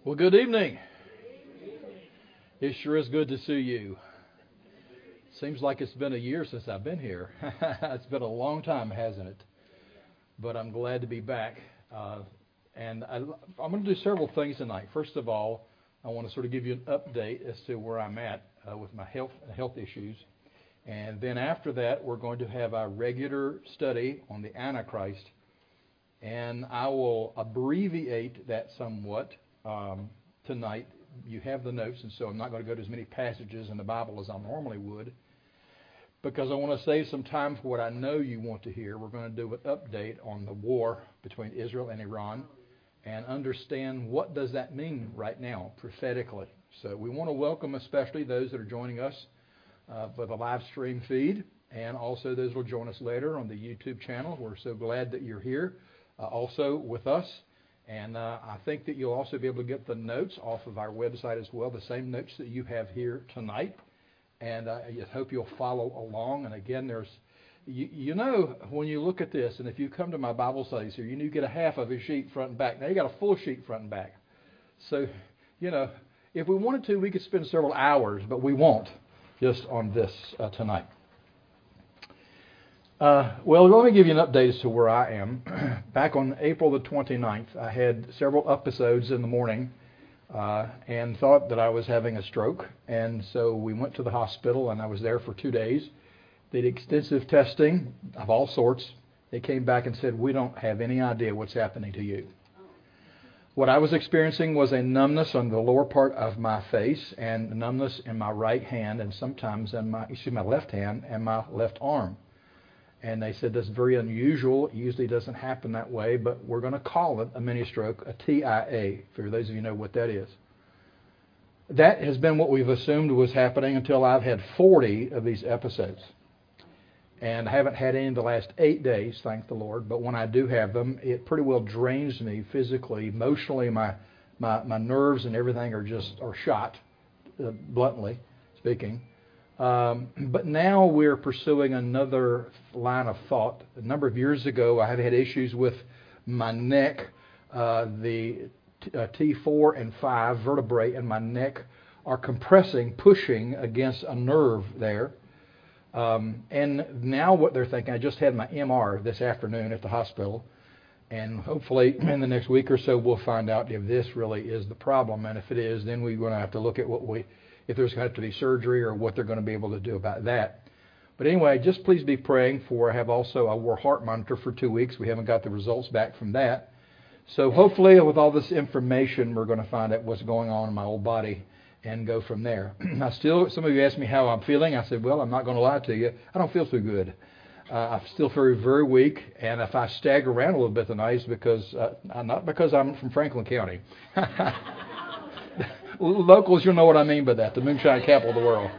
Well, good evening. It sure is good to see you. Seems like it's been a year since I've been here. It's been a long time, hasn't it? But I'm glad to be back. And I'm going to do several things tonight. First of all, I want to sort of give you an update as to where I'm at with my health issues. And then after that, we're going to have our regular study on the Antichrist. And I will abbreviate that somewhat tonight. You have the notes, and so I'm not going to go to as many passages in the Bible as I normally would, because I want to save some time for what I know you want to hear. We're going to do an update on the war between Israel and Iran and understand what does that mean right now prophetically. So we want to welcome especially those that are joining us for the live stream feed, and also those who will join us later on the YouTube channel. We're so glad that you're here also with us. And I think that you'll also be able to get the notes off of our website as well, the same notes that you have here tonight. And I hope you'll follow along. And again, there's, you know, when you look at this, and if you come to my Bible studies here, you get a half of a sheet front and back. Now you got a full sheet front and back. So, you know, if we wanted to, we could spend several hours, but we won't just on this tonight. Well, let me give you an update as to where I am. Back on April the 29th, I had several episodes in the morning and thought that I was having a stroke. And so we went to the hospital, and I was there for 2 days. Did extensive testing of all sorts. They came back and said, we don't have any idea what's happening to you. What I was experiencing was a numbness on the lower part of my face and numbness in my right hand and sometimes in my left hand and my left arm. And they said that's very unusual. It usually doesn't happen that way, but we're going to call it a mini stroke, a TIA, for those of you who know what that is. That has been what we've assumed was happening until I've had 40 of these episodes. And I haven't had any in the last 8 days, thank the Lord. But when I do have them, it pretty well drains me physically, emotionally. My nerves and everything are shot, bluntly speaking. But now we're pursuing another line of thought. A number of years ago, I have had issues with my neck. The T4 and 5 vertebrae in my neck are compressing, pushing against a nerve there. And now what they're thinking, I just had my MR this afternoon at the hospital, and hopefully in the next week or so we'll find out if this really is the problem. And if it is, then we're going to have to look at if there's going to have to be surgery or what they're going to be able to do about that. But anyway, just please be praying for, I have also a war heart monitor for 2 weeks. We haven't got the results back from that. So hopefully with all this information, we're going to find out what's going on in my old body and go from there. Some of you asked me how I'm feeling. I said, well, I'm not going to lie to you. I don't feel so good. I still feel very weak. And if I stagger around a little bit tonight, it's because, not because I'm from Franklin County. Locals, you'll know what I mean by that, the moonshine capital of the world.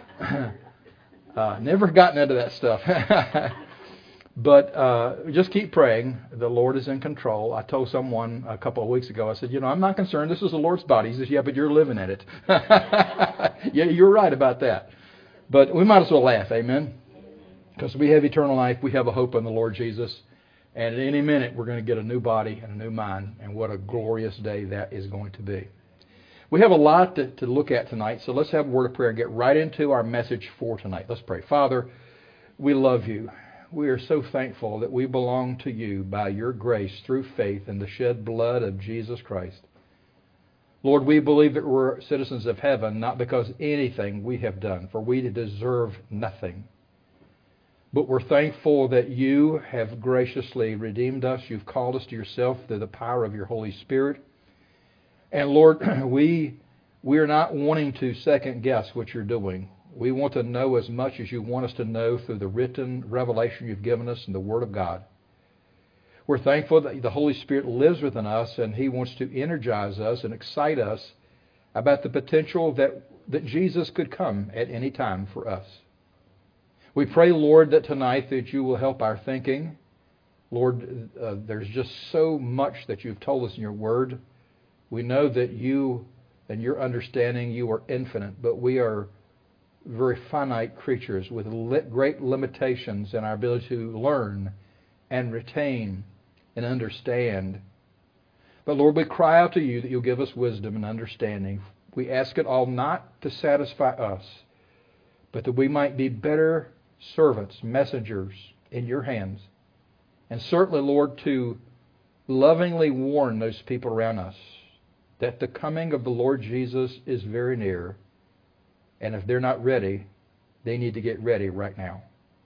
Never gotten into that stuff. But just keep praying. The Lord is in control. I told someone a couple of weeks ago, I said, I'm not concerned. This is the Lord's body. He says, yeah, but you're living in it. Yeah, you're right about that. But we might as well laugh, amen? Because we have eternal life. We have a hope in the Lord Jesus. And at any minute, we're going to get a new body and a new mind. And what a glorious day that is going to be. We have a lot to look at tonight, so let's have a word of prayer and get right into our message for tonight. Let's pray. Father, we love you. We are so thankful that we belong to you by your grace through faith in the shed blood of Jesus Christ. Lord, we believe that we're citizens of heaven, not because anything we have done, for we deserve nothing. But we're thankful that you have graciously redeemed us. You've called us to yourself through the power of your Holy Spirit. And Lord, we are not wanting to second guess what you're doing. We want to know as much as you want us to know through the written revelation you've given us in the Word of God. We're thankful that the Holy Spirit lives within us, and He wants to energize us and excite us about the potential that Jesus could come at any time for us. We pray, Lord, that tonight that you will help our thinking. Lord, there's just so much that you've told us in your Word. We know that you and your understanding, you are infinite, but we are very finite creatures with great limitations in our ability to learn and retain and understand. But Lord, we cry out to you that you'll give us wisdom and understanding. We ask it all not to satisfy us, but that we might be better servants, messengers in your hands. And certainly, Lord, to lovingly warn those people around us that the coming of the Lord Jesus is very near. And if they're not ready, they need to get ready right now.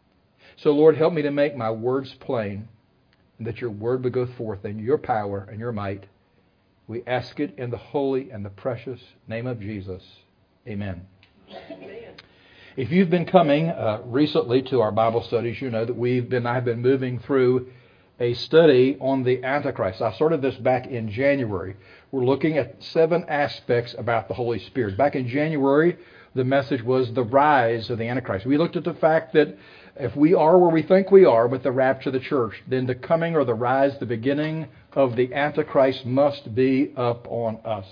So, Lord, help me to make my words plain, and that your word would go forth in your power and your might. We ask it in the holy and the precious name of Jesus. Amen. Amen. If you've been coming recently to our Bible studies, you know that I've been moving through a study on the Antichrist. I started this back in January. We're looking at 7 aspects about the Holy Spirit. Back in January, the message was the rise of the Antichrist. We looked at the fact that if we are where we think we are with the rapture of the church, then the coming or the rise, the beginning of the Antichrist must be up on us.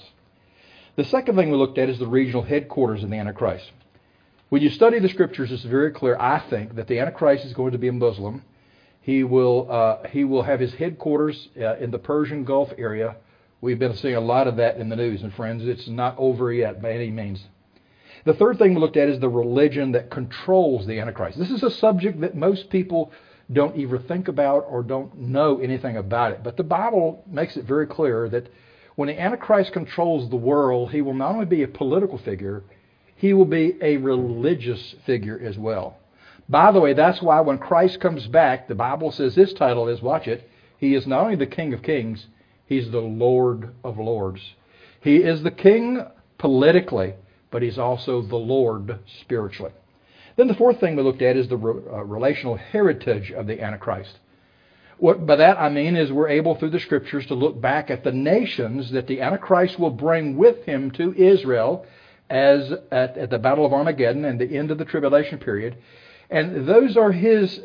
The second thing we looked at is the regional headquarters of the Antichrist. When you study the Scriptures, it's very clear, I think, that the Antichrist is going to be a Muslim. He will have his headquarters in the Persian Gulf area. We've been seeing a lot of that in the news, and friends, it's not over yet by any means. The third thing we looked at is the religion that controls the Antichrist. This is a subject that most people don't even think about or don't know anything about it. But the Bible makes it very clear that when the Antichrist controls the world, he will not only be a political figure, he will be a religious figure as well. By the way, that's why when Christ comes back, the Bible says his title is, watch it, he is not only the King of Kings, he's the Lord of Lords. He is the King politically, but he's also the Lord spiritually. Then the fourth thing we looked at is the relational heritage of the Antichrist. What by that I mean is we're able through the Scriptures to look back at the nations that the Antichrist will bring with him to Israel as at the Battle of Armageddon and the end of the tribulation period. And those are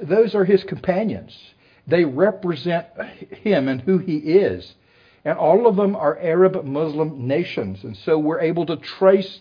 his companions. They represent him and who he is. And all of them are Arab Muslim nations. And so we're able to trace,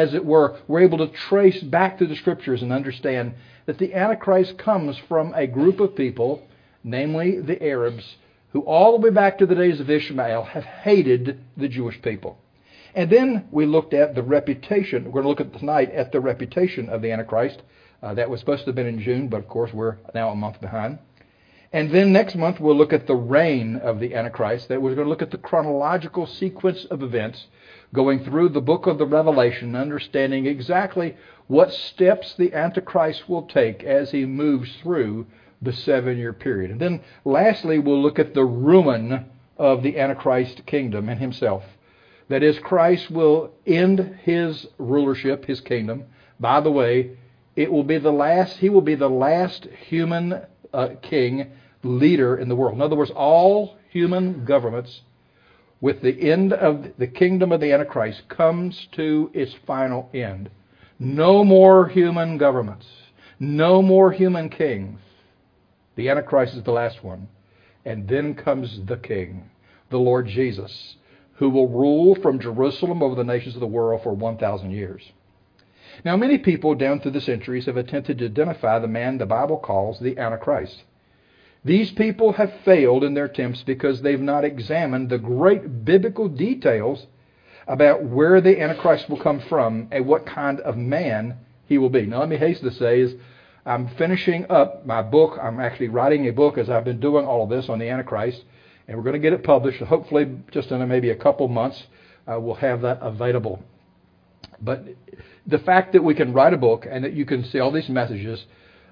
we're able to trace back through the Scriptures and understand that the Antichrist comes from a group of people, namely the Arabs, who all the way back to the days of Ishmael have hated the Jewish people. And then we looked at the reputation. We're going to look at tonight at the reputation of the Antichrist. That was supposed to have been in June, but of course we're now a month behind. And then next month we'll look at the reign of the Antichrist. That we're going to look at the chronological sequence of events, going through the book of the Revelation, understanding exactly what steps the Antichrist will take as he moves through the 7-year period. And then lastly we'll look at the ruin of the Antichrist kingdom and himself. That is, Christ will end his rulership, his kingdom. By the way, he will be the last human king, leader in the world. In other words, all human governments, with the end of the kingdom of the Antichrist, comes to its final end. No more human governments. No more human kings. The Antichrist is the last one. And then comes the King, the Lord Jesus, who will rule from Jerusalem over the nations of the world for 1,000 years. Now, many people down through the centuries have attempted to identify the man the Bible calls the Antichrist. These people have failed in their attempts because they've not examined the great biblical details about where the Antichrist will come from and what kind of man he will be. Now, let me hasten to say is I'm finishing up my book. I'm actually writing a book as I've been doing all of this on the Antichrist, and we're going to get it published. Hopefully, just in maybe a couple months, we'll have that available. But the fact that we can write a book and that you can see all these messages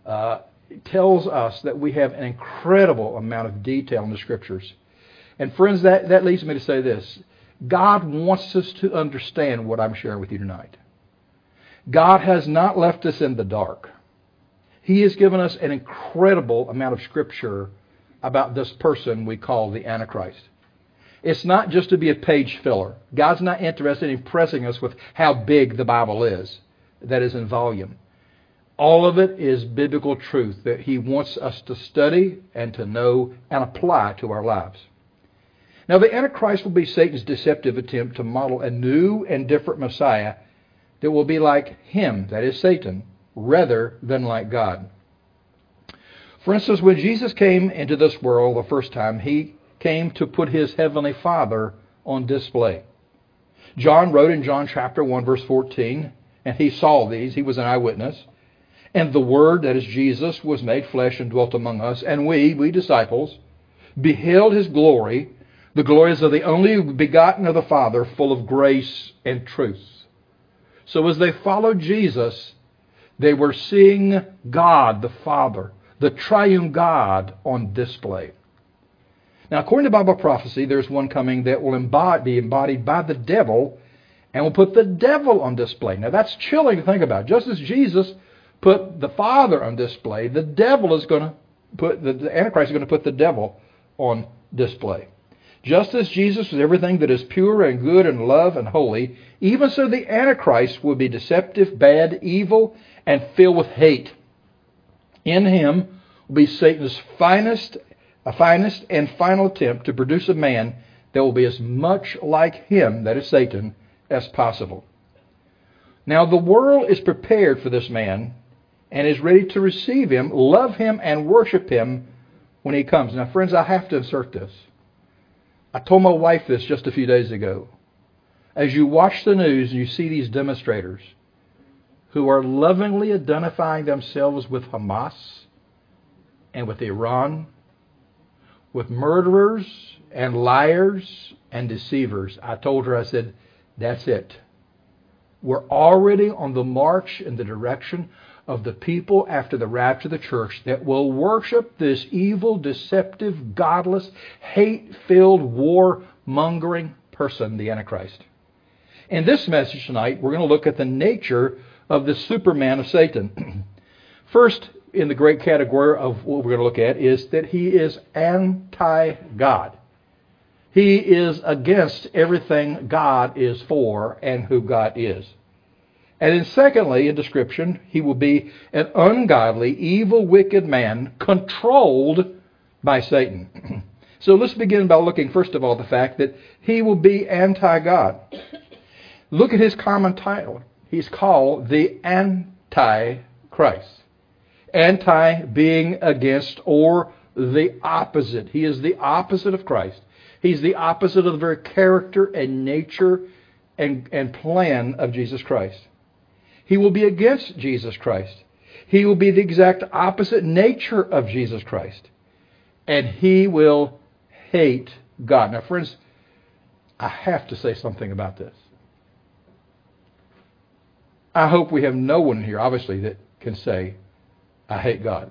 tells us that we have an incredible amount of detail in the Scriptures. And friends, that leads me to say this. God wants us to understand what I'm sharing with you tonight. God has not left us in the dark. He has given us an incredible amount of Scripture about this person we call the Antichrist. It's not just to be a page filler. God's not interested in impressing us with how big the Bible is, that is in volume. All of it is biblical truth that He wants us to study and to know and apply to our lives. Now, the Antichrist will be Satan's deceptive attempt to model a new and different Messiah that will be like him, that is Satan, rather than like God. For instance, when Jesus came into this world the first time, He came to put His Heavenly Father on display. John wrote in John chapter 1, verse 14, and he saw these, he was an eyewitness, and the Word, that is Jesus, was made flesh and dwelt among us, and we disciples, beheld his glory, the glories of the only begotten of the Father, full of grace and truth. So as they followed Jesus, they were seeing God the Father, the triune God, on display. Now, according to Bible prophecy, there's one coming that will be embodied by the devil and will put the devil on display. Now, that's chilling to think about. Just as Jesus put the Father on display, the devil is going to put, the Antichrist is going to put the devil on display. Just as Jesus was everything that is pure and good and love and holy, even so the Antichrist will be deceptive, bad, evil, and filled with hate. In him will be Satan's finest and final attempt to produce a man that will be as much like him, that is Satan, as possible. Now the world is prepared for this man and is ready to receive him, love him, and worship him when he comes. Now, friends, I have to insert this. I told my wife this just a few days ago. As you watch the news and you see these demonstrators who are lovingly identifying themselves with Hamas and with Iran, with murderers and liars and deceivers, I told her, I said, that's it. We're already on the march in the direction of the people after the rapture of the church that will worship this evil, deceptive, godless, hate-filled, war-mongering person, the Antichrist. In this message tonight, we're going to look at the nature of the Superman of Satan. First, in the great category of what we're going to look at is that he is anti-God. He is against everything God is for and who God is. And then secondly, in description, he will be an ungodly, evil, wicked man controlled by Satan. So let's begin by looking, first of all, the fact that he will be anti-God. Look at his common title. He's called the Antichrist. Anti being against or the opposite. He is the opposite of Christ. He's the opposite of the very character and nature and plan of Jesus Christ. He will be against Jesus Christ. He will be the exact opposite nature of Jesus Christ. And he will hate God. Now, friends, I have to say something about this. I hope we have no one here, obviously, that can say, I hate God.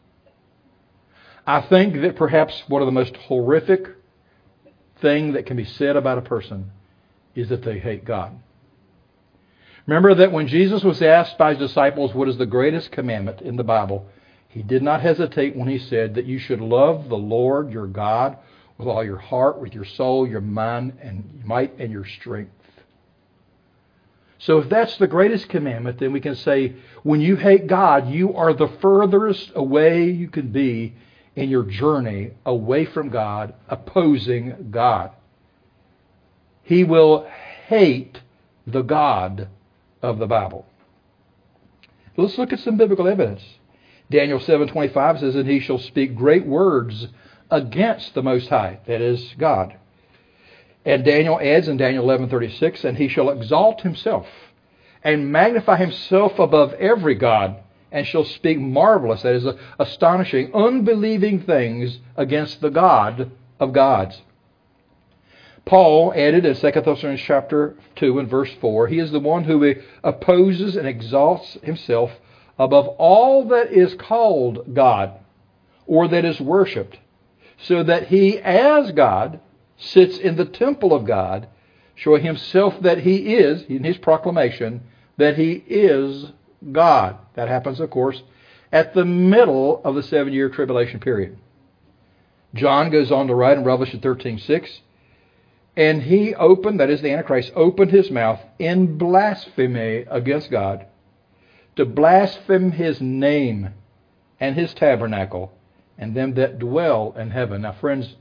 I think that perhaps one of the most horrific thing that can be said about a person is that they hate God. Remember that when Jesus was asked by his disciples what is the greatest commandment in the Bible, he did not hesitate when he said that you should love the Lord your God with all your heart, with your soul, your mind, and might, and your strength. So if that's the greatest commandment, then we can say when you hate God, you are the furthest away you can be in your journey away from God, opposing God. He will hate the God of the Bible. Let's look at some biblical evidence. Daniel 7:25 says, and he shall speak great words against the Most High, that is God. And Daniel adds in Daniel 11:36, and he shall exalt himself and magnify himself above every God, and shall speak marvelous, that is astonishing, unbelieving things against the God of gods. Paul added in 2 Thessalonians chapter 2 and verse 4, he is the one who opposes and exalts himself above all that is called God or that is worshipped, so that he as God sits in the temple of God, showing himself that he is, in his proclamation, that he is God. That happens, of course, at the middle of the 7-year tribulation period. John goes on to write in Revelation 13:6, and he opened, that is the Antichrist, opened his mouth in blasphemy against God, to blaspheme his name and his tabernacle and them that dwell in heaven. Now, friends,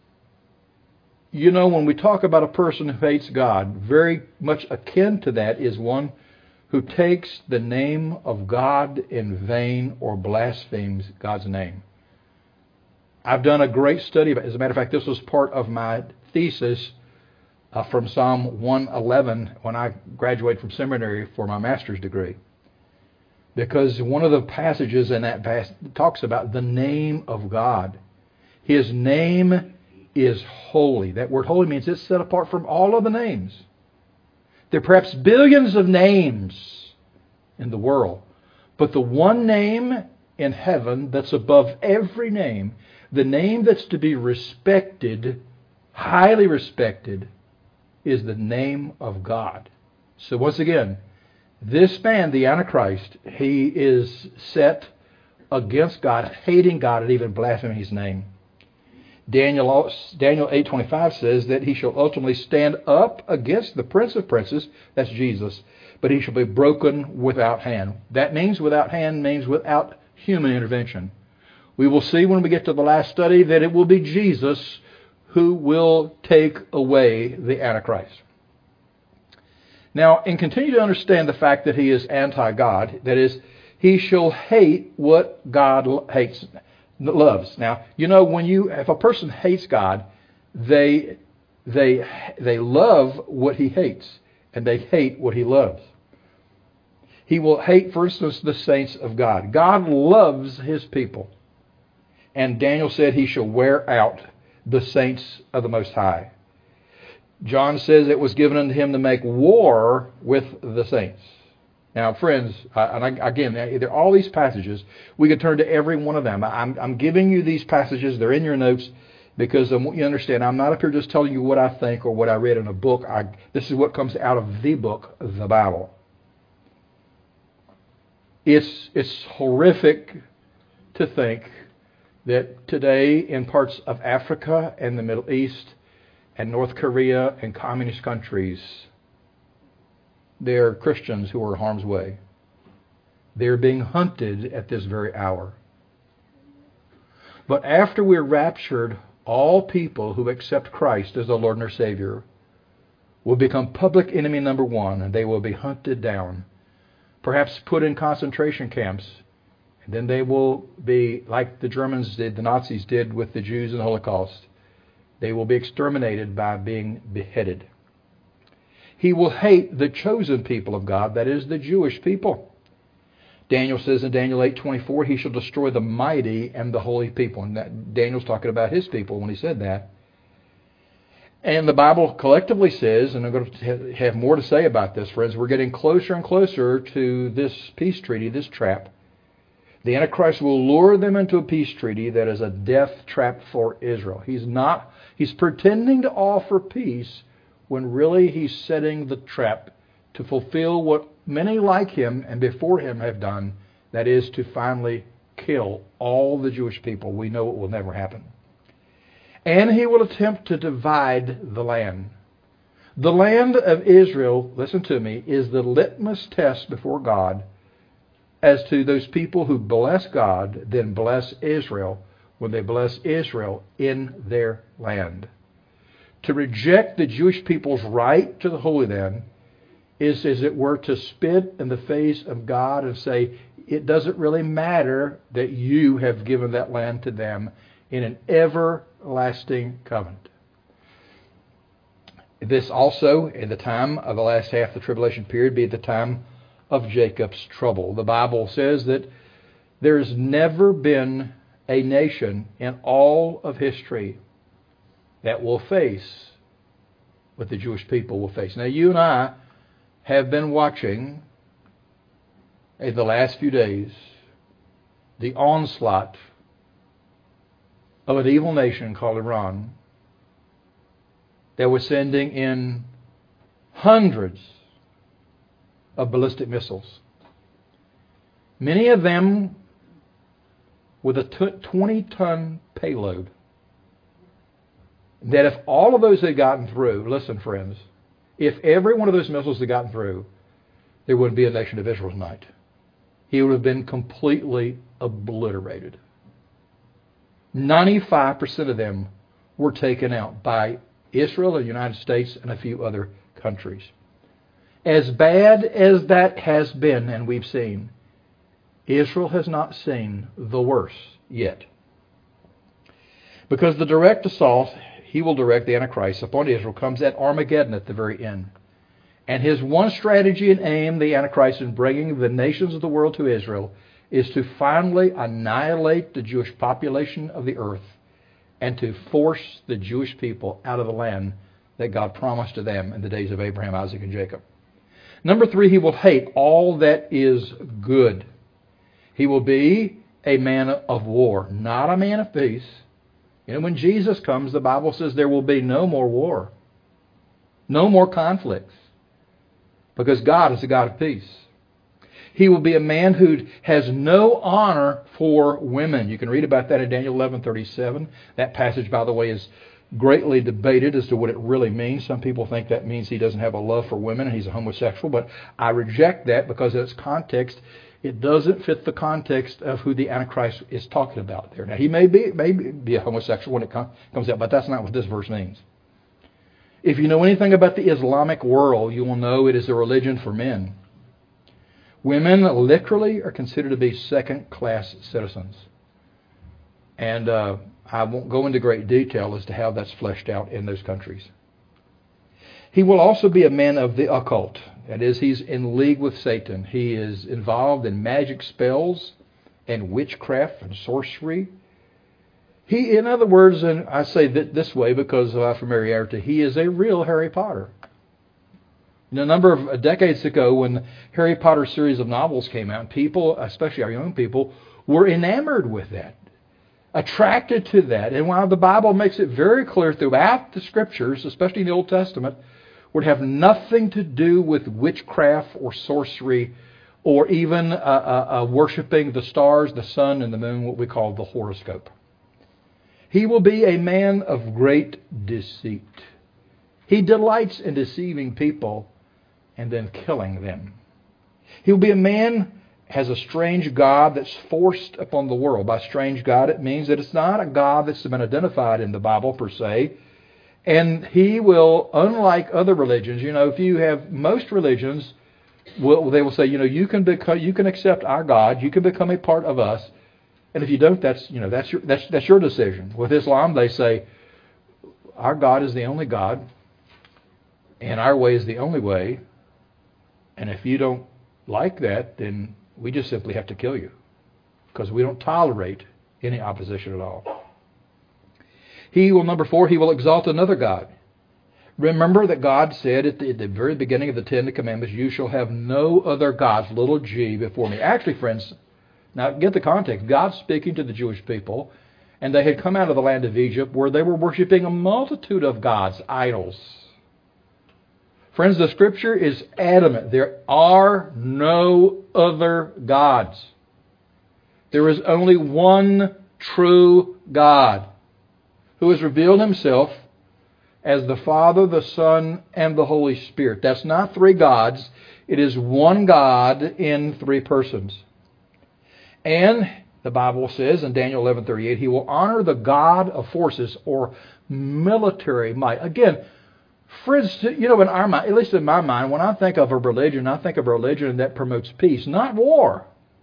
you know, when we talk about a person who hates God, very much akin to that is one who takes the name of God in vain or blasphemes God's name. I've done a great study. As a matter of fact, this was part of my thesis from Psalm 111 when I graduated from seminary for my master's degree. Because one of the passages in that passage talks about the name of God. His name is holy. That word holy means it's set apart from all of the names. There are perhaps billions of names in the world, but the one name in heaven that's above every name, the name that's to be respected, highly respected, is the name of God. So once again, this man, the Antichrist, he is set against God, hating God, and even blaspheming His name. Daniel 8:25 says that he shall ultimately stand up against the Prince of Princes, that's Jesus, but he shall be broken without hand. That means without hand means without human intervention. We will see when we get to the last study that it will be Jesus who will take away the Antichrist. Now, and continue to understand the fact that he is anti-God, that is, he shall hate what God loves. Now, you know, if a person hates God, they love what he hates, and they hate what he loves. He will hate, for instance, the saints of God. God loves His people. And Daniel said he shall wear out the saints of the Most High. John says it was given unto him to make war with the saints. Now, friends, again, there are all these passages. We could turn to every one of them. I'm giving you these passages. They're in your notes because I want you to understand I'm not up here just telling you what I think or what I read in a book. This is what comes out of the book, the Bible. It's horrific to think that today in parts of Africa and the Middle East and North Korea and communist countries, there are Christians who are in harm's way. They're being hunted at this very hour. But after we're raptured, all people who accept Christ as the Lord and their Savior will become public enemy number one, and they will be hunted down, perhaps put in concentration camps. And then they will be, like the Germans did, the Nazis did with the Jews in the Holocaust. They will be exterminated by being beheaded. He will hate the chosen people of God, that is, the Jewish people. Daniel says in Daniel 8:24, he shall destroy the mighty and the holy people. And Daniel's talking about his people when he said that. And the Bible collectively says, and I'm going to have more to say about this, friends, we're getting closer and closer to this peace treaty, this trap. The Antichrist will lure them into a peace treaty that is a death trap for Israel. He's pretending to offer peace when really he's setting the trap to fulfill what many like him and before him have done, that is to finally kill all the Jewish people. We know it will never happen. And he will attempt to divide the land. The land of Israel, listen to me, is the litmus test before God as to those people who bless God, then bless Israel when they bless Israel in their land. To reject the Jewish people's right to the Holy Land is, as it were, to spit in the face of God and say, it doesn't really matter that you have given that land to them in an everlasting covenant. This also, in the time of the last half of the tribulation period, be at the time of Jacob's trouble. The Bible says that there's never been a nation in all of history that will face what the Jewish people will face. Now, you and I have been watching in the last few days the onslaught of an evil nation called Iran that was sending in hundreds of ballistic missiles. Many of them with a 20-ton payload. That if all of those had gotten through, listen friends, if every one of those missiles had gotten through, there wouldn't be a nation of Israel tonight. He would have been completely obliterated. 95% of them were taken out by Israel, the United States, and a few other countries. As bad as that has been, and we've seen, Israel has not seen the worst yet. Because the direct assault, he will direct the Antichrist upon Israel comes at Armageddon at the very end. And his one strategy and aim, the Antichrist, in bringing the nations of the world to Israel, is to finally annihilate the Jewish population of the earth and to force the Jewish people out of the land that God promised to them in the days of Abraham, Isaac, and Jacob. Number 3, he will hate all that is good. He will be a man of war, not a man of peace. When Jesus comes, the Bible says there will be no more war, no more conflicts, because God is a God of peace. He will be a man who has no honor for women. You can read about that in Daniel 11:37. That passage, by the way, is greatly debated as to what it really means. Some people think that means he doesn't have a love for women and he's a homosexual, but I reject that because in its context, it doesn't fit the context of who the Antichrist is talking about there. Now, he may be a homosexual when it comes out, but that's not what this verse means. If you know anything about the Islamic world, you will know it is a religion for men. Women literally are considered to be second-class citizens. And I won't go into great detail as to how that's fleshed out in those countries. He will also be a man of the occult. That is, he's in league with Satan. He is involved in magic spells and witchcraft and sorcery. He, in other words, and I say that this way because of our familiarity, he is a real Harry Potter. A number of decades ago, when the Harry Potter series of novels came out, people, especially our young people, were enamored with that, attracted to that. And while the Bible makes it very clear throughout the Scriptures, especially in the Old Testament, would have nothing to do with witchcraft or sorcery or even worshiping the stars, the sun, and the moon, what we call the horoscope. He will be a man of great deceit. He delights in deceiving people and then killing them. He will be a man has a strange god that's forced upon the world. By strange god, it means that it's not a god that's been identified in the Bible per se. And he will, unlike other religions, if you have most religions, they will say, you can accept our God, you can become a part of us, and if you don't, that's your decision. With Islam, they say, our God is the only God, and our way is the only way, and if you don't like that, then we just simply have to kill you, because we don't tolerate any opposition at all. Number 4, he will exalt another God. Remember that God said at the very beginning of the Ten Commandments, you shall have no other gods, little g, before me. Actually, friends, now get the context. God's speaking to the Jewish people, and they had come out of the land of Egypt where they were worshiping a multitude of gods, idols. Friends, the Scripture is adamant. There are no other gods. There is only one true God, who has revealed himself as the Father, the Son, and the Holy Spirit. That's not three gods. It is one God in three persons. And the Bible says in Daniel 11:38, he will honor the God of forces or military might. Again, friends, in our mind, at least in my mind, when I think of a religion, I think of a religion that promotes peace, not war.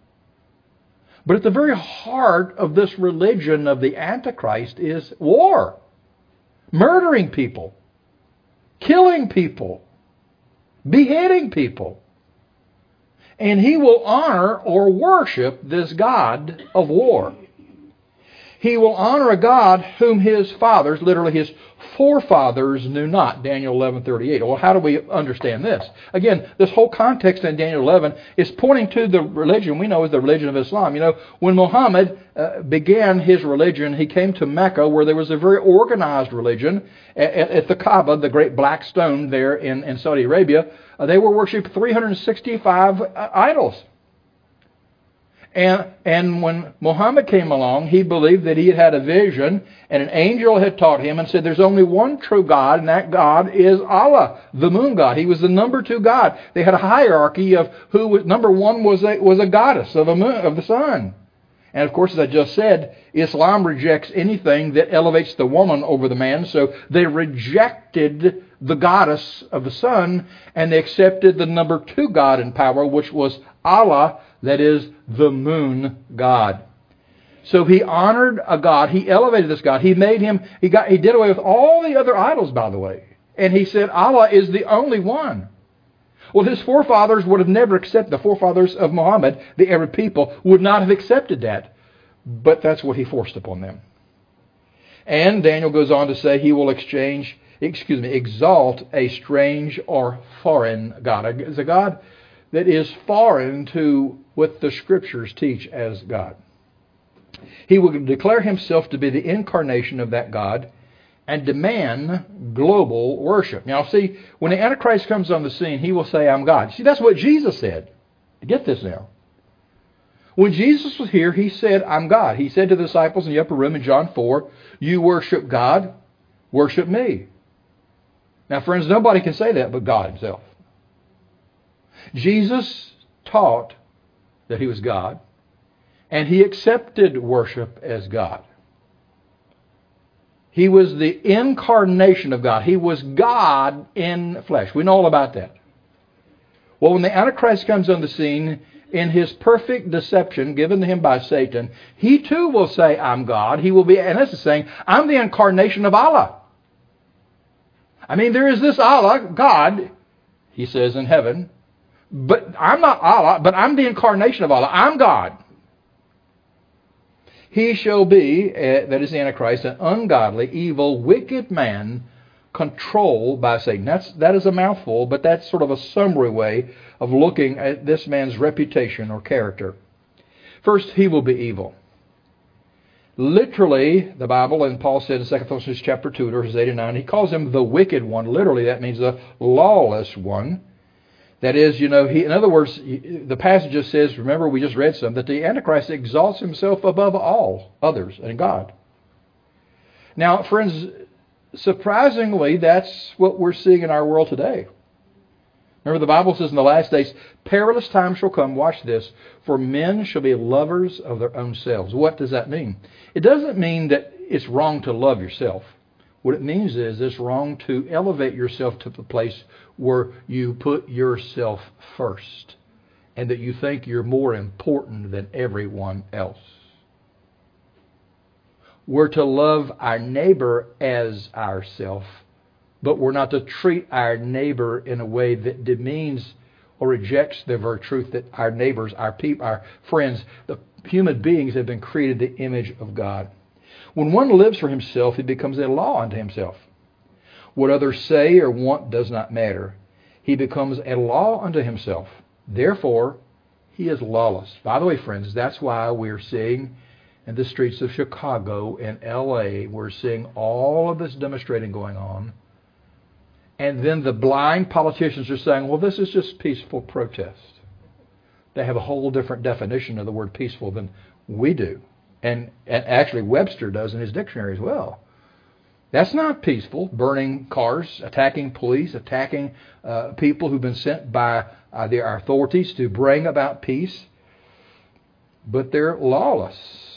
But at the very heart of this religion of the Antichrist is war. Murdering people. Killing people. Beheading people. And he will honor or worship this God of war. He will honor a God whom his fathers, literally his forefathers, knew not. Daniel 11:38. Well, how do we understand this? Again, this whole context in Daniel 11 is pointing to the religion we know as the religion of Islam. When Muhammad began his religion, he came to Mecca where there was a very organized religion. At the Kaaba, the great black stone there in Saudi Arabia, they were worshipping 365 idols. And when Muhammad came along, he believed that he had a vision, and an angel had taught him and said there's only one true God, and that God is Allah, the moon god. He was the number 2 God. They had a hierarchy of who was number 1 was a goddess of the sun. And of course, as I just said, Islam rejects anything that elevates the woman over the man, so they rejected the goddess of the sun, and they accepted the number 2 God in power, which was Allah, that is the moon god. So he honored a God. He elevated this God. He made him. He did away with all the other idols, by the way. And he said Allah is the only one. Well, his forefathers would have never accepted. The forefathers of Muhammad, the Arab people, would not have accepted that. But that's what he forced upon them. And Daniel goes on to say he will exalt a strange or foreign God. It's a God that is foreign to what the Scriptures teach as God. He will declare himself to be the incarnation of that God and demand global worship. Now, see, when the Antichrist comes on the scene, he will say, I'm God. See, that's what Jesus said. Get this now. When Jesus was here, he said, I'm God. He said to the disciples in the upper room in John 4, you worship God, worship me. Now, friends, nobody can say that but God himself. Jesus taught that he was God, and he accepted worship as God. He was the incarnation of God. He was God in flesh. We know all about that. Well, when the Antichrist comes on the scene, in his perfect deception given to him by Satan, he too will say, I'm God. He will be, and this is saying, I'm the incarnation of Allah. I mean, there is this Allah, God, he says in heaven, but I'm not Allah, but I'm the incarnation of Allah. I'm God. He shall be, that is the Antichrist, an ungodly, evil, wicked man controlled by Satan. That is a mouthful, but that's sort of a summary way of looking at this man's reputation or character. First, he will be evil. Literally, the Bible, and Paul said in 2 Thessalonians chapter 2, verses 8 and 9, he calls him the wicked one. Literally, that means the lawless one. That is, in other words, the passage just says, remember we just read some, that the Antichrist exalts himself above all others and God. Now, friends, surprisingly, that's what we're seeing in our world today. Remember, the Bible says in the last days, perilous times shall come, watch this, for men shall be lovers of their own selves. What does that mean? It doesn't mean that it's wrong to love yourself. What it means is it's wrong to elevate yourself to the place where you put yourself first and that you think you're more important than everyone else. We're to love our neighbor as ourself, but we're not to treat our neighbor in a way that demeans or rejects the very truth that our neighbors, our people, our friends, the human beings have been created in the image of God. When one lives for himself, he becomes a law unto himself. What others say or want does not matter. He becomes a law unto himself. Therefore, he is lawless. By the way, friends, that's why we're seeing in the streets of Chicago and LA, we're seeing all of this demonstrating going on. And then the blind politicians are saying, well, this is just peaceful protest. They have a whole different definition of the word peaceful than we do. And actually Webster does in his dictionary as well. That's not peaceful. Burning cars, attacking police, attacking people who've been sent by our authorities to bring about peace. But they're lawless.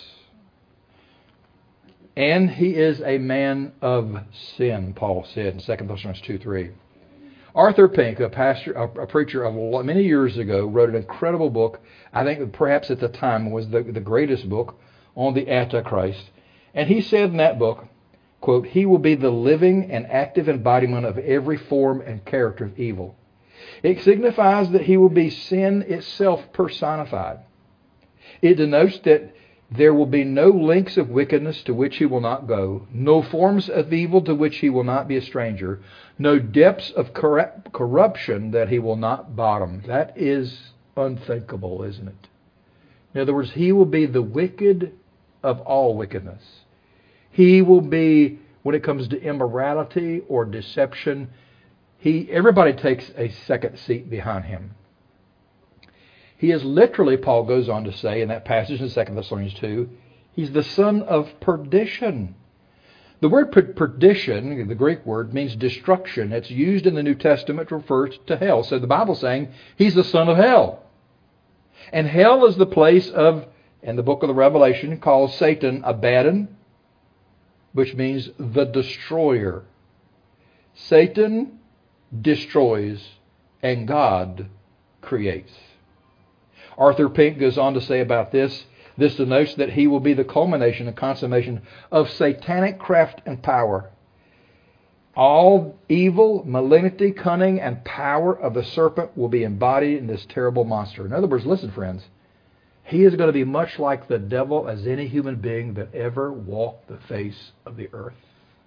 And he is a man of sin, Paul said in 2 Thessalonians 2:3. Arthur Pink, a preacher of many years ago, wrote an incredible book. I think perhaps at the time was the greatest book on the Antichrist. And he said in that book, quote, he will be the living and active embodiment of every form and character of evil. It signifies that he will be sin itself personified. It denotes that there will be no links of wickedness to which he will not go, no forms of evil to which he will not be a stranger, no depths of corruption that he will not bottom. That is unthinkable, isn't it? In other words, he will be the wicked of all wickedness. He will be, when it comes to immorality or deception, everybody takes a second seat behind him. He is literally, Paul goes on to say in that passage in 2 Thessalonians 2, he's the son of perdition. The word perdition, the Greek word, means destruction. It's used in the New Testament to refer to hell. So the Bible's saying he's the son of hell. And hell is the place of, in the book of the Revelation, calls Satan Abaddon, which means the destroyer. Satan destroys and God creates. Arthur Pink goes on to say about this, This denotes that he will be the culmination and consummation of satanic craft and power. All evil, malignity, cunning, and power of the serpent will be embodied in this terrible monster. In other words, listen, friends, he is going to be much like the devil as any human being that ever walked the face of the earth.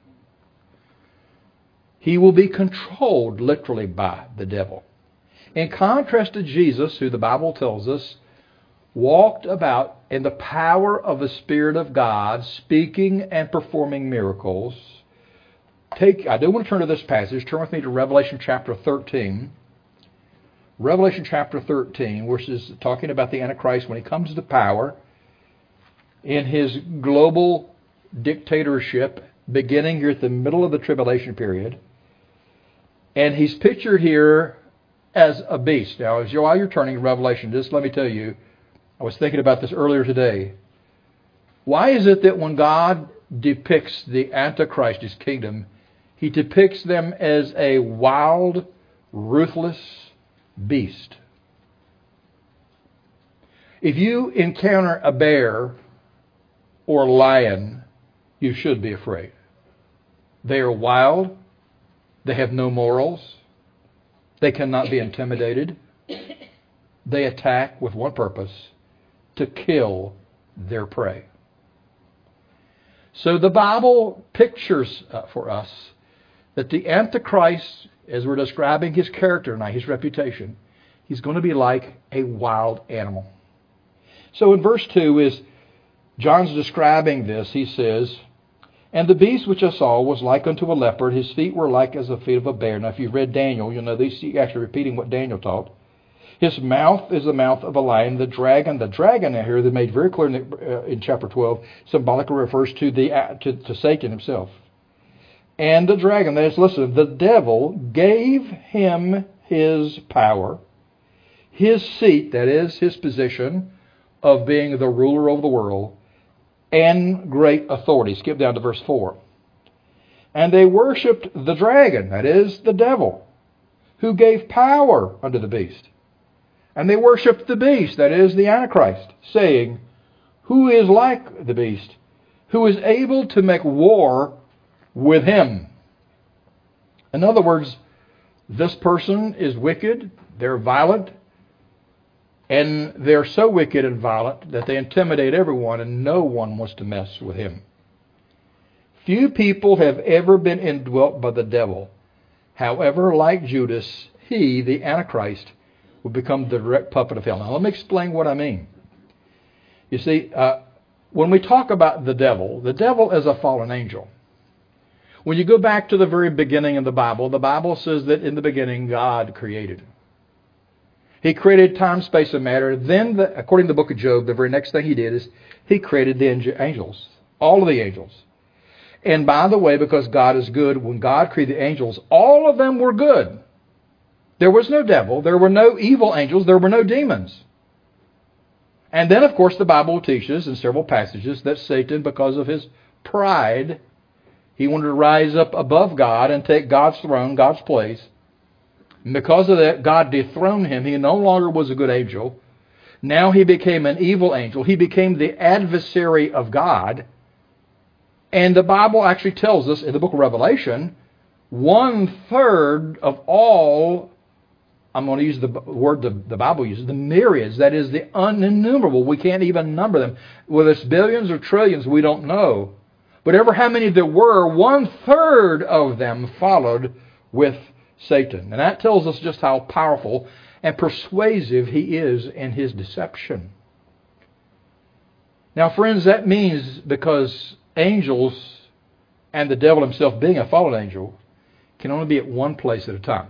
He will be controlled literally by the devil. In contrast to Jesus, who the Bible tells us walked about in the power of the Spirit of God, speaking and performing miracles. I do want to turn to this passage. Turn with me to Revelation chapter 13. Revelation chapter 13, which is talking about the Antichrist when he comes to power in his global dictatorship, beginning here at the middle of the tribulation period. And he's pictured here as a beast. Now, while you're turning to Revelation, just let me tell you, I was thinking about this earlier today. Why is it that when God depicts the Antichrist, his kingdom, he depicts them as a wild, ruthless beast? If you encounter a bear or a lion, you should be afraid. They are wild. They have no morals. They cannot be intimidated. They attack with one purpose: to kill their prey. So the Bible pictures for us that the Antichrist, as we're describing his character tonight, his reputation, he's going to be like a wild animal. So in verse 2, as John's describing this, he says, "And the beast which I saw was like unto a leopard. His feet were like as the feet of a bear." Now, if you've read Daniel, you'll know he's actually repeating what Daniel taught. "His mouth is the mouth of a lion." The dragon here, they made very clear in chapter 12, symbolically refers to Satan himself. "And the dragon," that is, listen, the devil gave him his power, his seat, that is, his position of being the ruler over the world, and great authority. Skip down to verse 4. "And they worshipped the dragon," that is, the devil, "who gave power unto the beast. And they worshipped the beast," that is, the Antichrist, "saying, Who is like the beast? Who is able to make war with him?" In other words, this person is wicked, they're violent, and they're so wicked and violent that they intimidate everyone, and no one wants to mess with him. Few people have ever been indwelt by the devil. However, like Judas, he, the Antichrist, will become the direct puppet of hell. Now, let me explain what I mean. You see, when we talk about the devil is a fallen angel. When you go back to the very beginning of the Bible says that in the beginning God created. He created time, space, and matter. Then, according to the book of Job, the very next thing he did is he created the angels, all of the angels. And by the way, because God is good, when God created the angels, all of them were good. There was no devil. There were no evil angels. There were no demons. And then, of course, the Bible teaches in several passages that Satan, because of his pride, he wanted to rise up above God and take God's throne, God's place. And because of that, God dethroned him. He no longer was a good angel. Now he became an evil angel. He became the adversary of God. And the Bible actually tells us in the book of Revelation, 1/3 of all, I'm going to use the word the Bible uses, the myriads, that is the uninnumerable. We can't even number them. Whether it's billions or trillions, we don't know. But ever how many there were, 1/3 of them followed with Satan. And that tells us just how powerful and persuasive he is in his deception. Now, friends, that means because angels and the devil himself being a fallen angel can only be at one place at a time.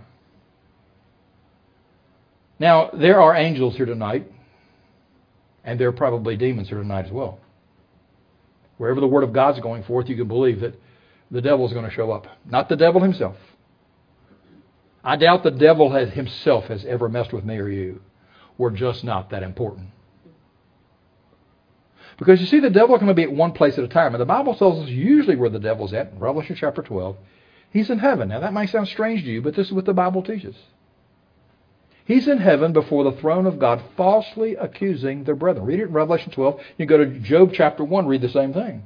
Now, there are angels here tonight, and there are probably demons here tonight as well. Wherever the Word of God's going forth, you can believe that the devil is going to show up. Not the devil himself. I doubt the devil himself has ever messed with me or you. We're just not that important. Because you see, the devil can be at one place at a time. And the Bible tells us usually where the devil's at. In Revelation chapter 12, he's in heaven. Now that might sound strange to you, but this is what the Bible teaches. He's in heaven before the throne of God, falsely accusing their brethren. Read it in Revelation 12. You go to Job chapter 1, read the same thing.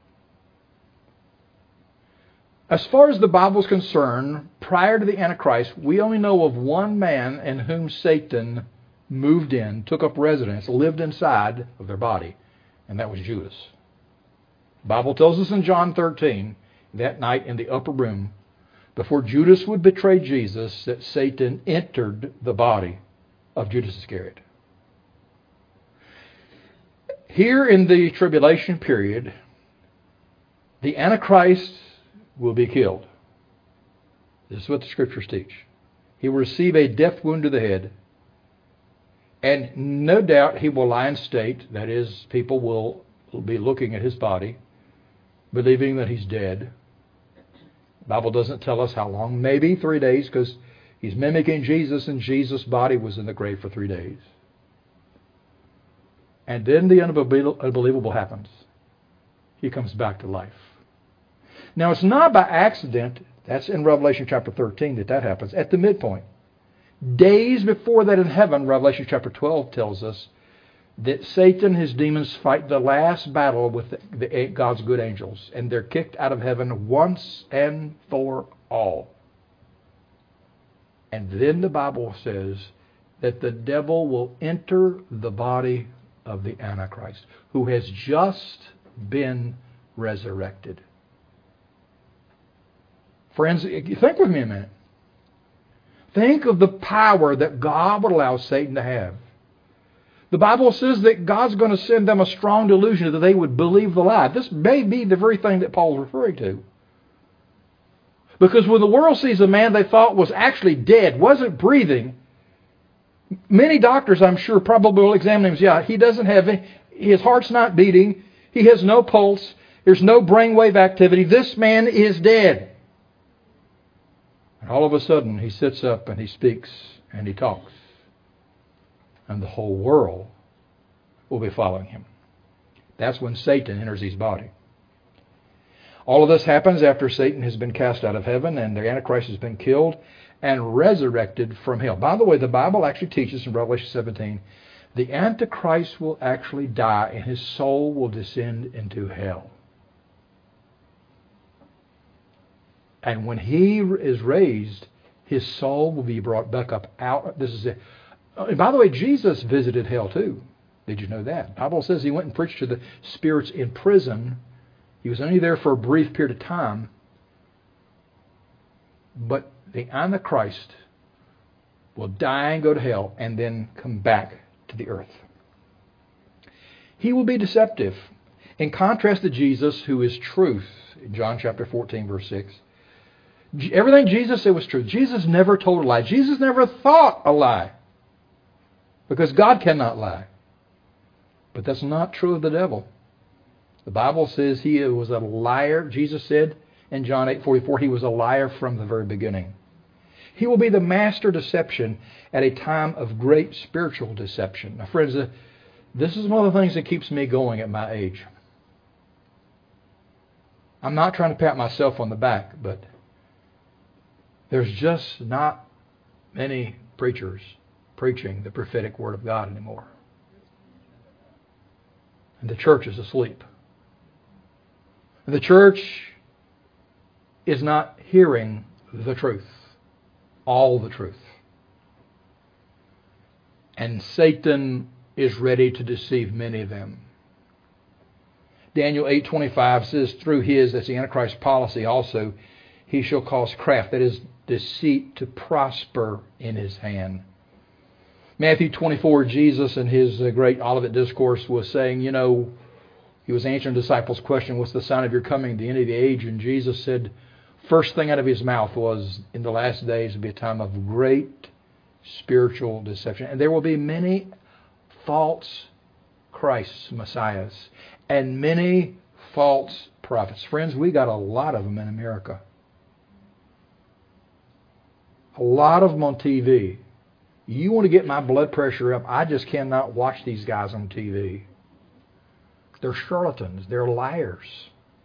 As far as the Bible is concerned, prior to the Antichrist, we only know of one man in whom Satan moved in, took up residence, lived inside of their body, and that was Judas. The Bible tells us in John 13, that night in the upper room, before Judas would betray Jesus, that Satan entered the body of Judas Iscariot. Here in the tribulation period, the Antichrist will be killed. This is what the Scriptures teach. He will receive a death wound to the head, and no doubt he will lie in state. That is, people will be looking at his body, believing that he's dead. The Bible doesn't tell us how long. Maybe 3 days, because he's mimicking Jesus, and Jesus' body was in the grave for 3 days. And then the unbelievable happens. He comes back to life. Now, it's not by accident, that's in Revelation chapter 13, that happens, at the midpoint. Days before that in heaven, Revelation chapter 12 tells us that Satan and his demons fight the last battle with God's good angels, and they're kicked out of heaven once and for all. And then the Bible says that the devil will enter the body of the Antichrist, who has just been resurrected. Friends, think with me a minute. Think of the power that God would allow Satan to have. The Bible says that God's going to send them a strong delusion that they would believe the lie. This may be the very thing that Paul's referring to. Because when the world sees a man they thought was actually dead, wasn't breathing, many doctors, I'm sure, probably will examine him. Yeah, he doesn't have any, his heart's not beating, he has no pulse, there's no brainwave activity. This man is dead. And all of a sudden, he sits up and he speaks and he talks. And the whole world will be following him. That's when Satan enters his body. All of this happens after Satan has been cast out of heaven and the Antichrist has been killed and resurrected from hell. By the way, the Bible actually teaches in Revelation 17, the Antichrist will actually die and his soul will descend into hell. And when he is raised, his soul will be brought back up out. This is it. And by the way, Jesus visited hell too. Did you know that? The Bible says he went and preached to the spirits in prison. He was only there for a brief period of time. But the Antichrist will die and go to hell and then come back to the earth. He will be deceptive. In contrast to Jesus, who is truth, in John chapter 14, verse 6, everything Jesus said was true. Jesus never told a lie. Jesus never thought a lie. Because God cannot lie. But that's not true of the devil. The Bible says he was a liar. Jesus said in John 8:44, he was a liar from the very beginning. He will be the master deception at a time of great spiritual deception. Now, friends, this is one of the things that keeps me going at my age. I'm not trying to pat myself on the back, but there's just not many preachers preaching the prophetic Word of God anymore. And the church is asleep. And the church is not hearing the truth, all the truth. And Satan is ready to deceive many of them. Daniel 8:25 says, through his, that's the Antichrist policy also, he shall cause craft, that is deceit, to prosper in his hand. Matthew 24, Jesus in his great Olivet Discourse was saying, he was answering the disciples' question, what's the sign of your coming, the end of the age? And Jesus said, first thing out of his mouth was, in the last days will be a time of great spiritual deception. And there will be many false Christs, Messiahs, and many false prophets. Friends, we got a lot of them in America. A lot of them on TV. You want to get my blood pressure up, I just cannot watch these guys on TV. They're charlatans. They're liars.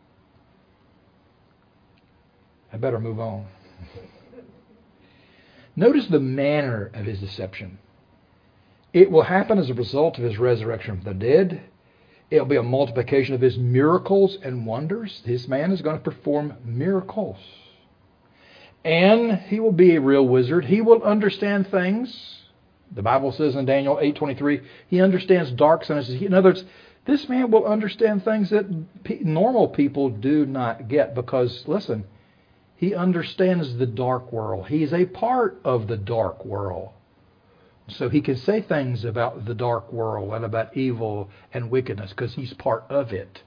I better move on. Notice the manner of his deception. It will happen as a result of his resurrection from the dead. It will be a multiplication of his miracles and wonders. This man is going to perform miracles. And he will be a real wizard. He will understand things. The Bible says in Daniel 8:23, he understands dark sentences. In other words, this man will understand things that normal people do not get because, listen, he understands the dark world. He's a part of the dark world. So he can say things about the dark world and about evil and wickedness because he's part of it.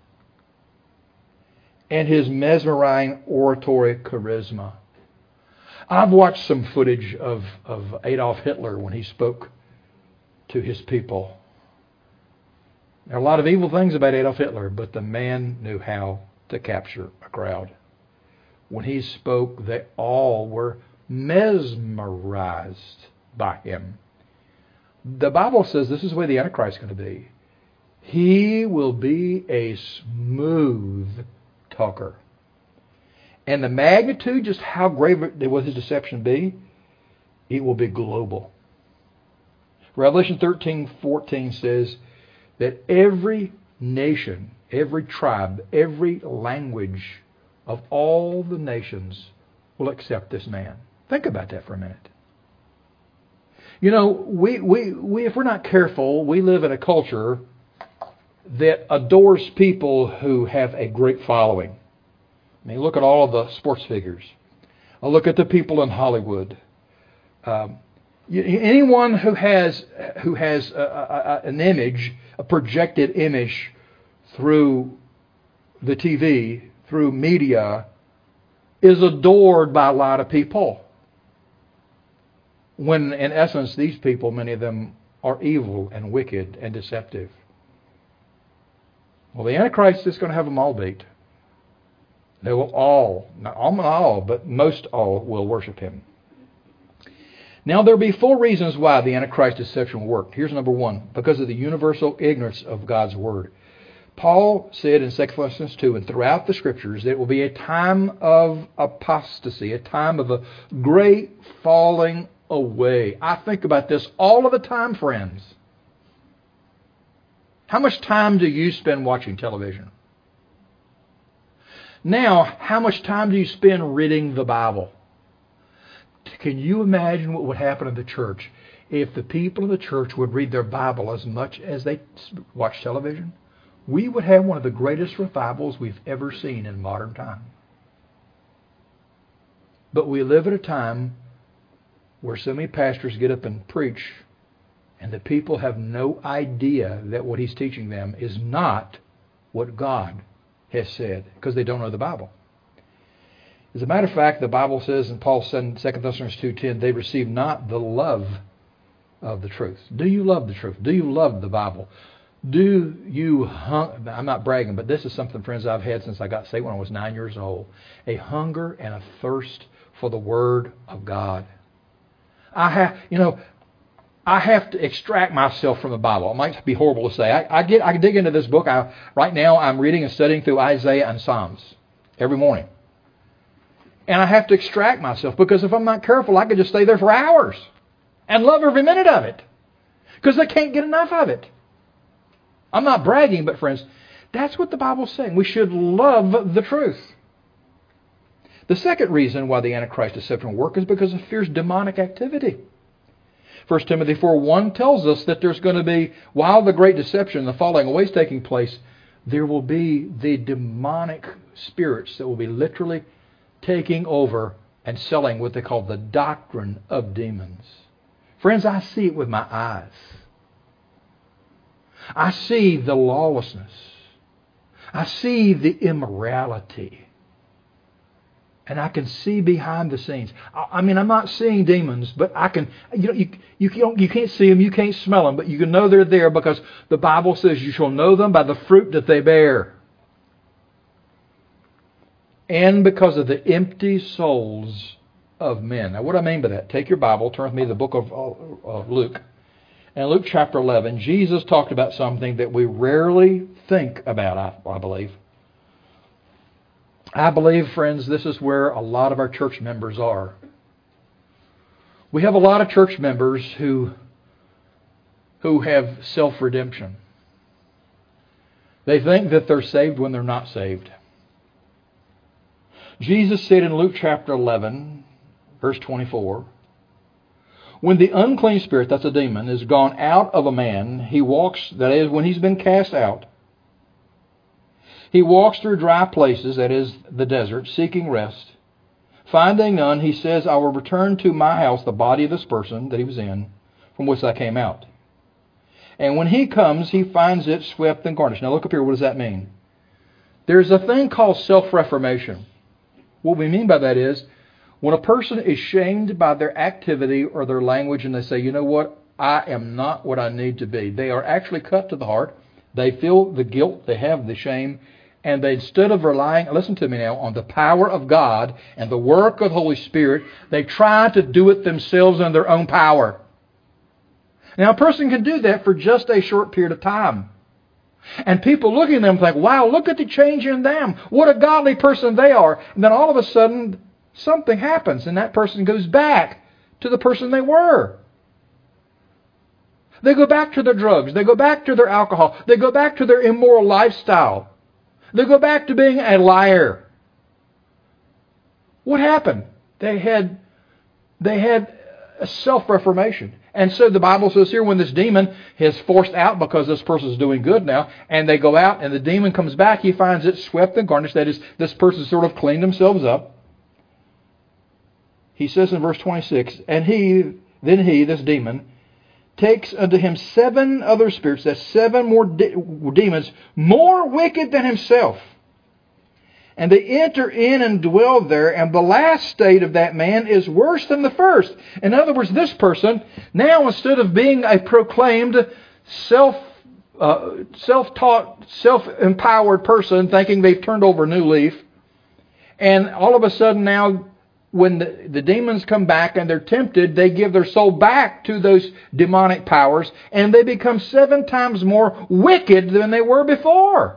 And his mesmerizing oratory charisma. I've watched some footage of Adolf Hitler when he spoke to his people. There are a lot of evil things about Adolf Hitler, but the man knew how to capture a crowd. When he spoke, they all were mesmerized by him. The Bible says this is the way the Antichrist is going to be. He will be a smooth talker. And the magnitude, just how grave will his deception be, it will be global. Revelation 13:14 says that every nation, every tribe, every language of all the nations will accept this man. Think about that for a minute. You know, we if we're not careful, we live in a culture that adores people who have a great following. I mean, look at all of the sports figures. Look at the people in Hollywood. Anyone who has an image, a projected image through the TV, through media, is adored by a lot of people. When, in essence, these people, many of them, are evil and wicked and deceptive. Well, the Antichrist is going to have them all beat. They will all, not all, but most all will worship him. Now, there will be 4 reasons why the Antichrist deception will work. Here's number 1, because of the universal ignorance of God's Word. Paul said in 2 Thessalonians 2 and throughout the Scriptures that it will be a time of apostasy, a time of a great falling away. I think about this all of the time, friends. How much time do you spend watching television? Now, how much time do you spend reading the Bible? Can you imagine what would happen in the church if the people in the church would read their Bible as much as they watch television? We would have one of the greatest revivals we've ever seen in modern time. But we live at a time where so many pastors get up and preach, and the people have no idea that what he's teaching them is not what God has said, because they don't know the Bible. As a matter of fact, the Bible says, and Paul said in 2 Thessalonians 2:10, they receive not the love of the truth. Do you love the truth? Do you love the Bible? Do you I'm not bragging, but this is something, friends, I've had since I got saved when I was 9 years old. A hunger and a thirst for the Word of God. I have to extract myself from the Bible. It might be horrible to say. I dig into this book. Right now I'm reading and studying through Isaiah and Psalms every morning. And I have to extract myself, because if I'm not careful, I could just stay there for hours and love every minute of it, because I can't get enough of it. I'm not bragging, but friends, that's what the Bible's saying. We should love the truth. The second reason why the Antichrist deception will work is because of fierce demonic activity. 1 Timothy 4:1 tells us that there's going to be, while the great deception, the falling away is taking place, there will be the demonic spirits that will be literally taking over and selling what they call the doctrine of demons. Friends, I see it with my eyes. I see the lawlessness. I see the immorality. And I can see behind the scenes. I mean, I'm not seeing demons, but I can. You can't see them, you can't smell them, but you can know they're there, because the Bible says you shall know them by the fruit that they bear. And because of the empty souls of men. Now, what do I mean by that? Take your Bible, turn with me to the book of Luke. In Luke chapter 11, Jesus talked about something that we rarely think about, I believe. I believe, friends, this is where a lot of our church members are. We have a lot of church members who have self-redemption. They think that they're saved when they're not saved. Jesus said in Luke chapter 11, verse 24, when the unclean spirit, that's a demon, is gone out of a man, he walks, that is, when he's been cast out, he walks through dry places, that is, the desert, seeking rest. Finding none, he says, I will return to my house the body of this person that he was in, from which I came out. And when he comes, he finds it swept and garnished. Now look up here, what does that mean? There's a thing called self-reformation. What we mean by that is, when a person is shamed by their activity or their language and they say, you know what, I am not what I need to be. They are actually cut to the heart. They feel the guilt, they have the shame, and they, instead of relying, listen to me now, on the power of God and the work of the Holy Spirit, they try to do it themselves in their own power. Now a person can do that for just a short period of time. And people looking at them think, wow, look at the change in them. What a godly person they are. And then all of a sudden, something happens and that person goes back to the person they were. They go back to their drugs. They go back to their alcohol. They go back to their immoral lifestyle. They go back to being a liar. What happened? They had a self-reformation. And so the Bible says here, when this demon is forced out because this person is doing good now, and they go out and the demon comes back, he finds it swept and garnished. That is, this person sort of cleaned themselves up. He says in verse 26, and then he, this demon, takes unto him 7 other spirits, that's 7 more demons, more wicked than himself. And they enter in and dwell there, and the last state of that man is worse than the first. In other words, this person, now instead of being a proclaimed self-taught, self-empowered person, thinking they've turned over a new leaf, and all of a sudden now, when the demons come back and they're tempted, they give their soul back to those demonic powers, and they become 7 times more wicked than they were before.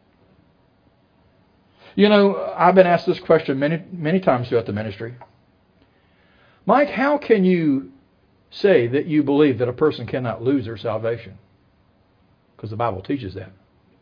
You know, I've been asked this question many times throughout the ministry. Mike, how can you say that you believe that a person cannot lose their salvation? Because the Bible teaches that.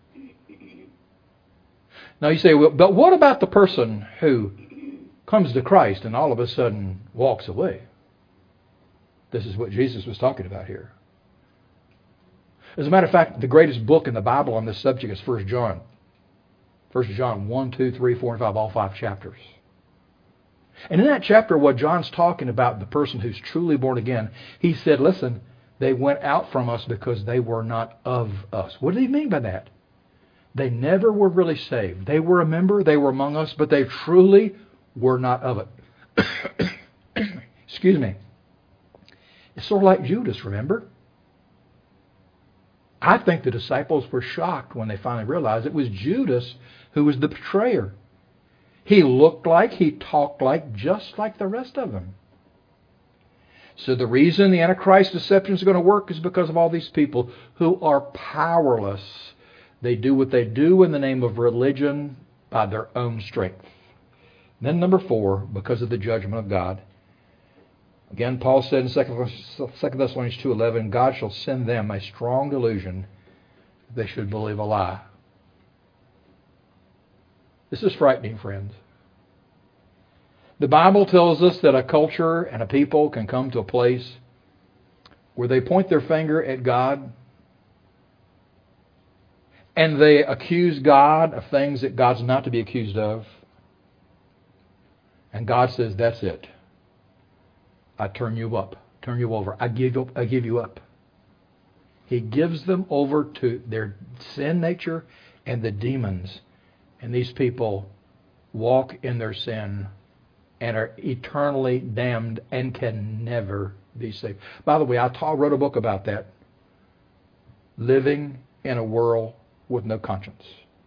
Now you say, well, but what about the person who comes to Christ and all of a sudden walks away? This is what Jesus was talking about here. As a matter of fact, the greatest book in the Bible on this subject is 1 John. 1 John 1, 2, 3, 4, and 5, all 5 chapters. And in that chapter, what John's talking about, the person who's truly born again, he said, listen, they went out from us because they were not of us. What did he mean by that? They never were really saved. They were a member, they were among us, but they truly were not of it. Excuse me. It's sort of like Judas, remember? I think the disciples were shocked when they finally realized it was Judas who was the betrayer. He looked like, he talked like, just like the rest of them. So the reason the Antichrist deception is going to work is because of all these people who are powerless. They do what they do in the name of religion by their own strength. Then number 4, because of the judgment of God. Again, Paul said in 2 Thessalonians 2:11, God shall send them a strong delusion if they should believe a lie. This is frightening, friends. The Bible tells us that a culture and a people can come to a place where they point their finger at God and they accuse God of things that God's not to be accused of. And God says, that's it. I turn you up, turn you over. I give you up. He gives them over to their sin nature and the demons. And these people walk in their sin and are eternally damned and can never be saved. By the way, I wrote a book about that. Living in a world with no conscience.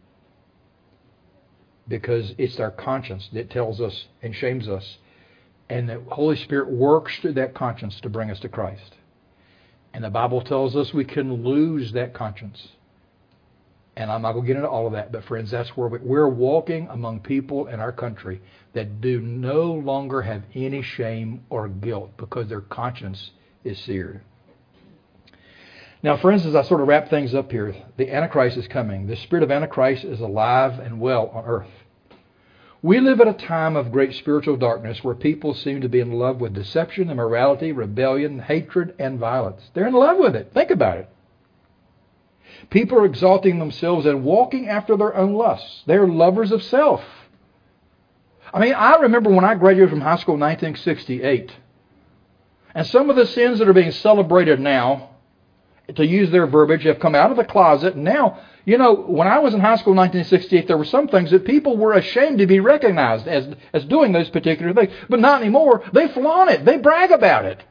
Because it's our conscience that tells us and shames us. And the Holy Spirit works through that conscience to bring us to Christ. And the Bible tells us we can lose that conscience And I'm not going to get into all of that, but friends, that's where we're walking among people in our country that do no longer have any shame or guilt because their conscience is seared. Now, friends, as I sort of wrap things up here, the Antichrist is coming. The spirit of Antichrist is alive and well on earth. We live at a time of great spiritual darkness where people seem to be in love with deception, immorality, rebellion, hatred, and violence. They're in love with it. Think about it. People are exalting themselves and walking after their own lusts. They're lovers of self. I mean, I remember when I graduated from high school in 1968, and some of the sins that are being celebrated now, to use their verbiage, have come out of the closet. And now, you know, when I was in high school in 1968, there were some things that people were ashamed to be recognized as doing those particular things. But not anymore. They flaunt it. They brag about it.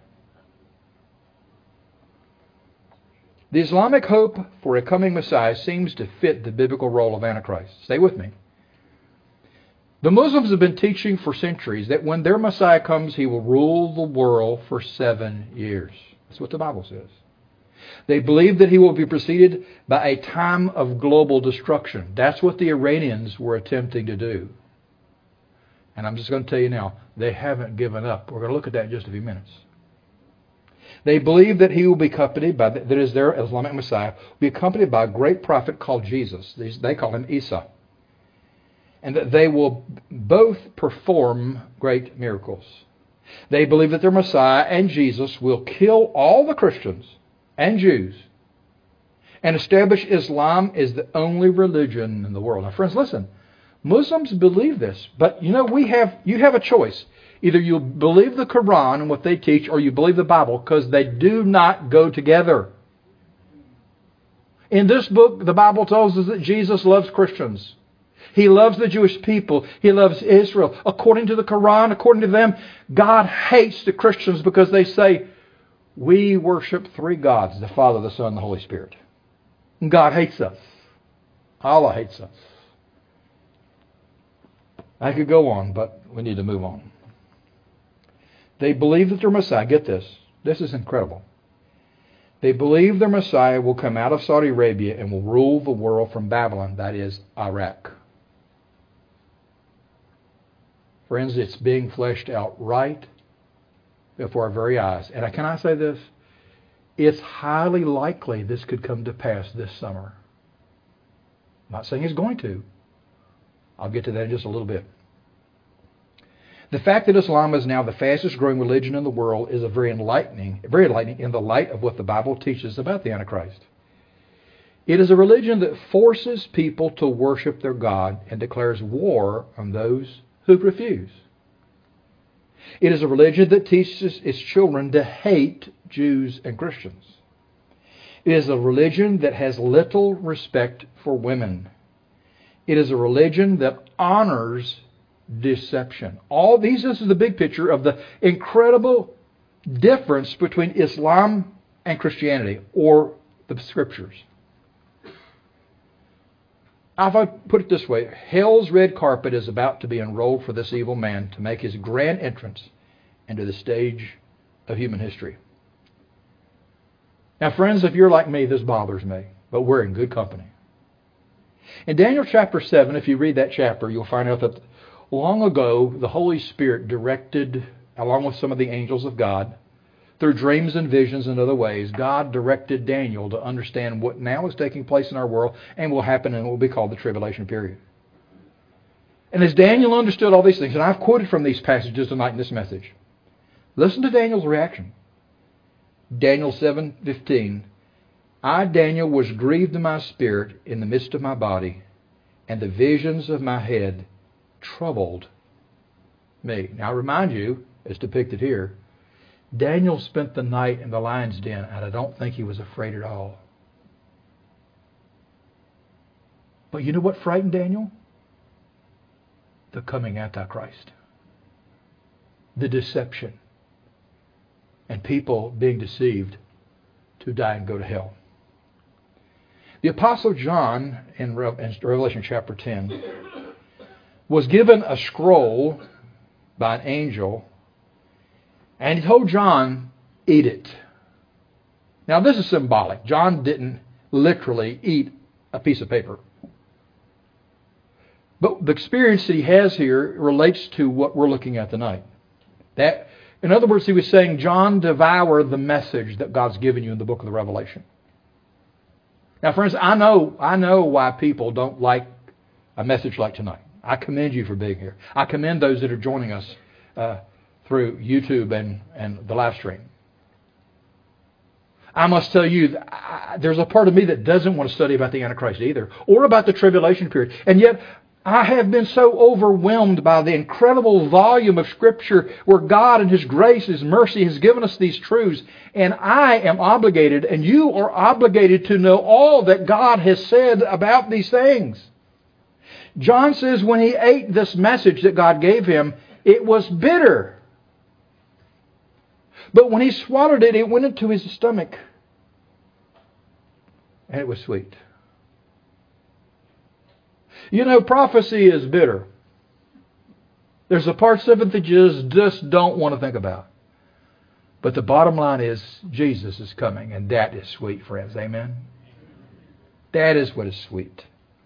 The Islamic hope for a coming Messiah seems to fit the biblical role of Antichrist. Stay with me. The Muslims have been teaching for centuries that when their Messiah comes, he will rule the world for 7 years. That's what the Bible says. They believe that he will be preceded by a time of global destruction. That's what the Iranians were attempting to do. And I'm just going to tell you now, they haven't given up. We're going to look at that in just a few minutes. They believe that he will be accompanied by, that is their Islamic Messiah, will be accompanied by a great prophet called Jesus. They call him Isa. And that they will both perform great miracles. They believe that their Messiah and Jesus will kill all the Christians and Jews and establish Islam as the only religion in the world. Now, friends, listen. Muslims believe this, but you know, you have a choice. Either you believe the Quran and what they teach, or you believe the Bible, because they do not go together. In this book, the Bible tells us that Jesus loves Christians. He loves the Jewish people. He loves Israel. According to the Quran, according to them, God hates the Christians because they say, we worship three gods, the Father, the Son, and the Holy Spirit. And God hates us. Allah hates us. I could go on, but we need to move on. They believe that their Messiah, get this, this is incredible. They believe their Messiah will come out of Saudi Arabia and will rule the world from Babylon, that is, Iraq. Friends, it's being fleshed out right before our very eyes. And can I say this? It's highly likely this could come to pass this summer. I'm not saying it's going to. I'll get to that in just a little bit. The fact that Islam is now the fastest growing religion in the world is very enlightening in the light of what the Bible teaches about the Antichrist. It is a religion that forces people to worship their God and declares war on those who refuse. It is a religion that teaches its children to hate Jews and Christians. It is a religion that has little respect for women. It is a religion that honors deception. This is the big picture of the incredible difference between Islam and Christianity, or the Scriptures. If I put it this way, hell's red carpet is about to be unrolled for this evil man to make his grand entrance into the stage of human history. Now, friends, if you're like me, this bothers me, but we're in good company. In Daniel chapter 7, if you read that chapter, you'll find out that long ago, the Holy Spirit directed, along with some of the angels of God, through dreams and visions and other ways, God directed Daniel to understand what now is taking place in our world and will happen in what will be called the tribulation period. And as Daniel understood all these things, and I've quoted from these passages tonight in this message, listen to Daniel's reaction. Daniel 7:15, I, Daniel, was grieved in my spirit in the midst of my body, and the visions of my head troubled me. Now I remind you, as depicted here, Daniel spent the night in the lion's den, and I don't think he was afraid at all. But you know what frightened Daniel? The coming Antichrist. The deception. And people being deceived to die and go to hell. The Apostle John, in Revelation chapter 10, was given a scroll by an angel, and he told John, eat it. Now this is symbolic. John didn't literally eat a piece of paper. But the experience that he has here relates to what we're looking at tonight. That, in other words, he was saying, John, devour the message that God's given you in the book of the Revelation. Now, friends, I know why people don't like a message like tonight. I commend you for being here. I commend those that are joining us through YouTube and the live stream. I must tell you, there's a part of me that doesn't want to study about the Antichrist either, or about the tribulation period. And yet, I have been so overwhelmed by the incredible volume of Scripture where God in His grace, His mercy has given us these truths. And I am obligated, and you are obligated to know all that God has said about these things. John says when he ate this message that God gave him, it was bitter. But when he swallowed it, it went into his stomach. And it was sweet. You know, prophecy is bitter. There's the parts of it that you just don't want to think about. But the bottom line is, Jesus is coming, and that is sweet, friends. Amen? That is what is sweet.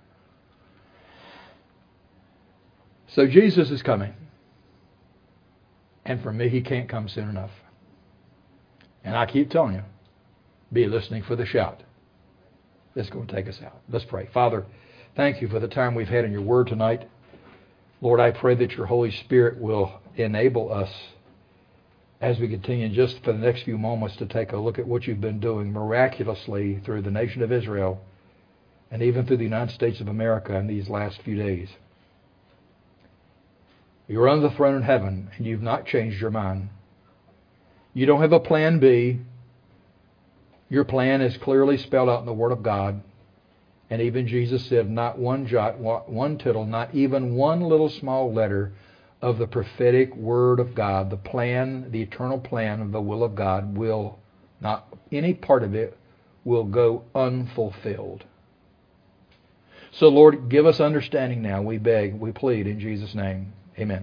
So Jesus is coming. And for me, He can't come soon enough. And I keep telling you, be listening for the shout that's going to take us out. Let's pray. Father, thank you for the time we've had in your word tonight. Lord, I pray that your Holy Spirit will enable us as we continue just for the next few moments to take a look at what you've been doing miraculously through the nation of Israel and even through the United States of America in these last few days. You're on the throne in heaven and you've not changed your mind. You don't have a plan B. Your plan is clearly spelled out in the Word of God. And even Jesus said, not one jot, one tittle, not even one little small letter of the prophetic Word of God, the plan, the eternal plan of the will of God will not, any part of it will go unfulfilled. So Lord, give us understanding now, we beg, we plead in Jesus' name. Amen.